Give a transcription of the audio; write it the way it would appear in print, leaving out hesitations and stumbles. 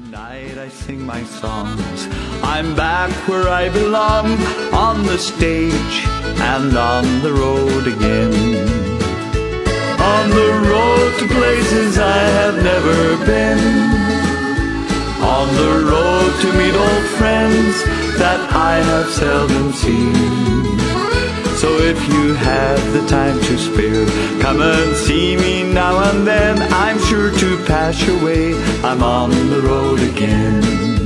Tonight I sing my songs. I'm back where I belong, on the stage and on the road again. On the road to places I have never been. On the road to meet old friends that I have seldom seen. So if you have the time to spare, come and see me now and then. I'm sure to pass your way, I'm on the road again.